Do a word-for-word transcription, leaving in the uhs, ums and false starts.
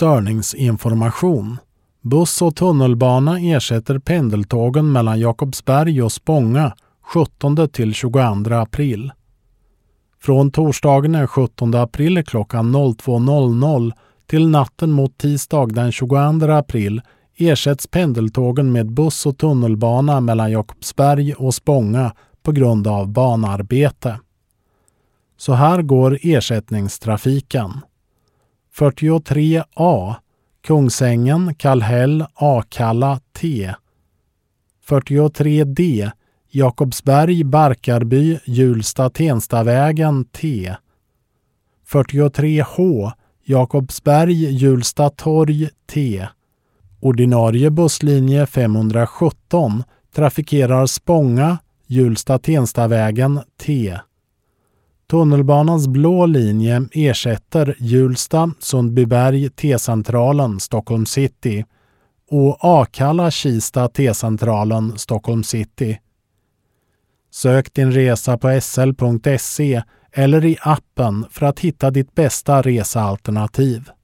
störningsinformation. Buss och tunnelbana ersätter pendeltågen mellan Jakobsberg och Spånga sjuttonde till tjugoandra april. Från torsdagen den sjuttonde april klockan två noll noll till natten mot tisdag den tjugoandra april ersätts pendeltågen med buss och tunnelbana mellan Jakobsberg och Spånga på grund av banarbete. Så här går ersättningstrafiken. fyrtiotre A Kungsängen, Kallhäll, Akalla, T. fyrtiotre D Jakobsberg, Barkarby, Hjulsta, Tenstavägen, T. fyrtiotre H Jakobsberg, Hjulsta torg, T. Ordinarie busslinje femhundrasjutton trafikerar Spånga, Hjulsta, Tenstavägen, T. Tunnelbanans blå linje ersätter Hjulsta, Sundbyberg, T-centralen, Stockholm city och Akalla, Kista, T-centralen, Stockholm city. Sök din resa på s l punkt se eller i appen för att hitta ditt bästa resealternativ.